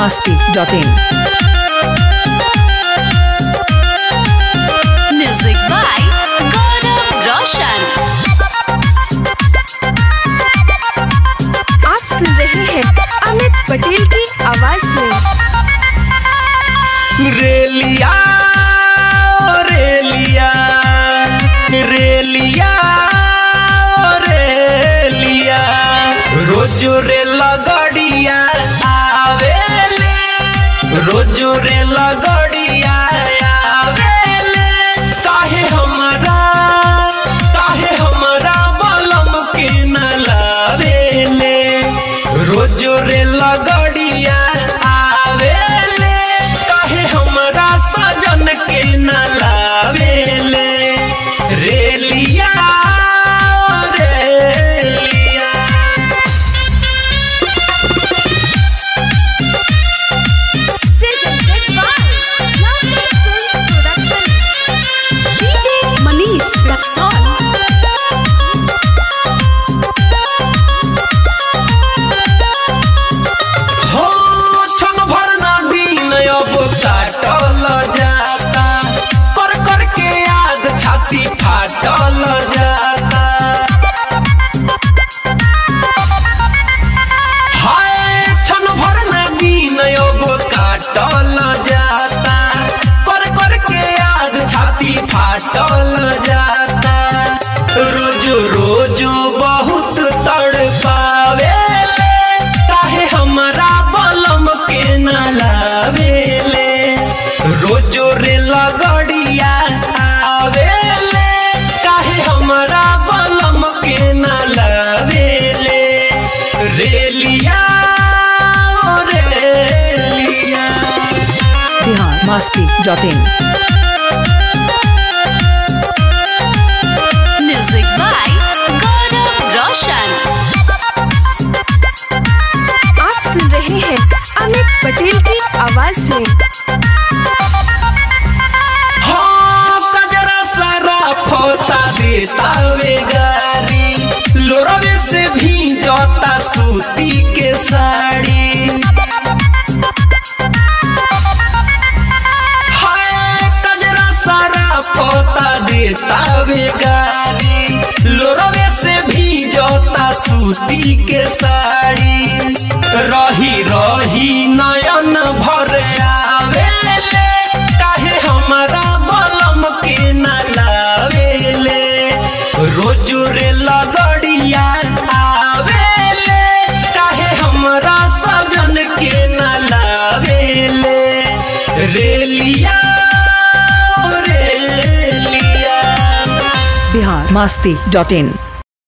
biharmasti.in Music by Gaurav Roshan। आप सुन रहे हैं अमित पटेल की आवाज में। रेलिया रेलिया रेलिया रेलिया रोज रे लगड़िया आवेले, रोज रे लगड़िया आवेले। काहे हमरा बलम के न लावेले, रोज रे लगड़िया आवेले। काहे हमरा सजन के न लावेले, रेलिया रेलिया। Presented by Lovely Films Production। DJ Manish Luxon। हो छन भर ना दिन अब काटल जाता, कर कर के याद छाती फाटल जाता। हाय छन भर ना दिन अब काटल जाता, कर कर के याद छाती फाटल जाता। रोज रोज बहुत तड़पावेले, काहे हमरा बलम के न लावेले। रोज रे लगड़िया आवेले, काहे हमरा बलम के न लावेले, रेलिया रेलिया। biharmasti.in Music by Gaurav Roshan। आप सुन रहे हैं अमित पटेल की आवाज में। हाँ कजरा सारा फोता देता वे गारी, लोरवे से भींजता सूती के साड़ी। हाय कजरा सारा फोता देता वे गारी, लोरवे से भींजता सूती के साड़ी। रही रही नयन भर आवेले, काहे हमरा बलम के न लावेले। रोज रे लगड़िया आवेले, काहे हमरा सजन के न लावेले, रेलिया रेलिया। biharmasti.in